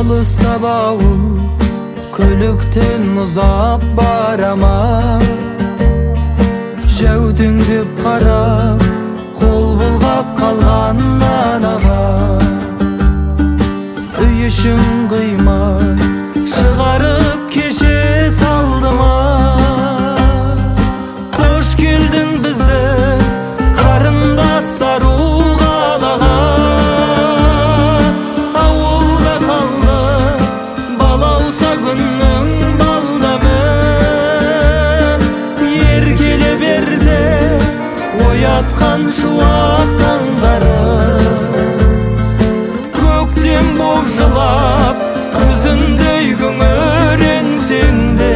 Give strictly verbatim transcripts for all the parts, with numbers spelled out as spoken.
Алыста бауыл көліктен ұзап барама, жәутеңдеп қарап қол бұлғап қалған анаға. Үй ішін қима шығарып кеше салды ма, қош келдің бізді қарындас ару қалаға. Ауылда қалды балауса күннің балдамы, еркеле берді оятқан шуақ таңдары. Көктем боп жылап күзіндей күңіренсең де,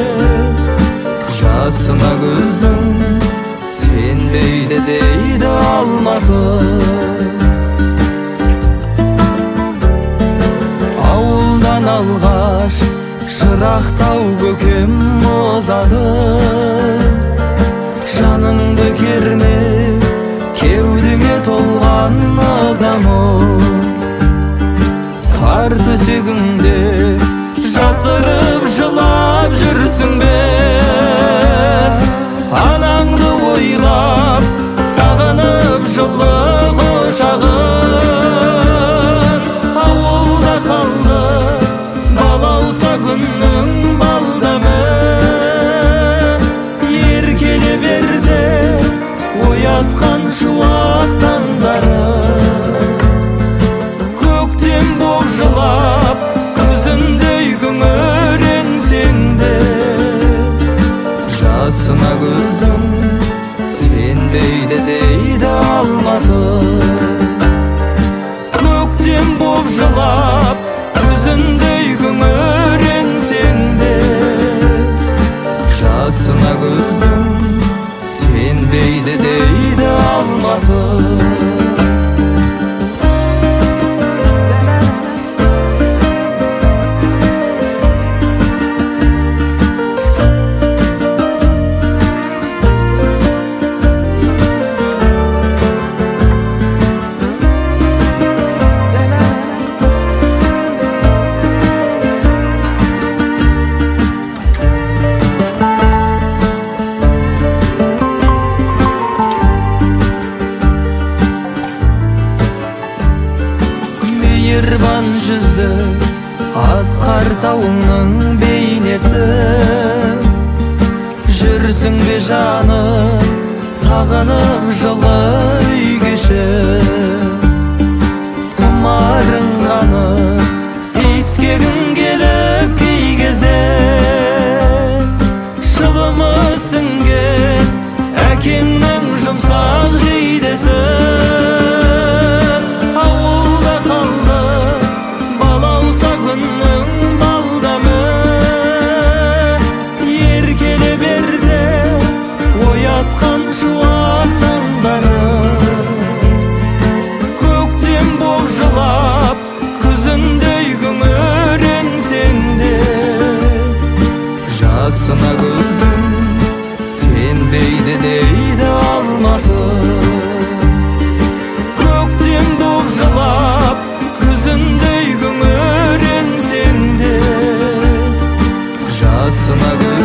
жасына көздің сенбейді дейді Алматы. Ауылдан алғаш шырақтау көкем озады, жаныңды керме кеудеңе толған ызамы. Қар төсегіңде жасырып жылап жүрсің бе, анаңды ойлап сағынып жылы құшағын. Ауылда қалды балауса күннің балдамы, еркеле берді оятқан шуақ таңдары. Көктем боп жылап күзіндей күңіренсең де, жасына көздің сенбейді дейді Алматы. Көктем боп жылап күзіндей күңіренсең де, жасына көздің сенбейді дейді Алматы. Мейірбан жүзді асқар тауыңның бейнесі, жүрсің бе жаным сағынып жылы үй кеші. Құмарың қанып иіскегің келіп кей кезде, шылымы сіңген әкеңнің жұмсақ жейдесі. Шуақ таңдары, көктем боп жылап күзіндей күңіренсең де, жасына көздің сенбейді дейді Алматы. Көктем боп жылап күзіндей күңіренсең де, жасына көздің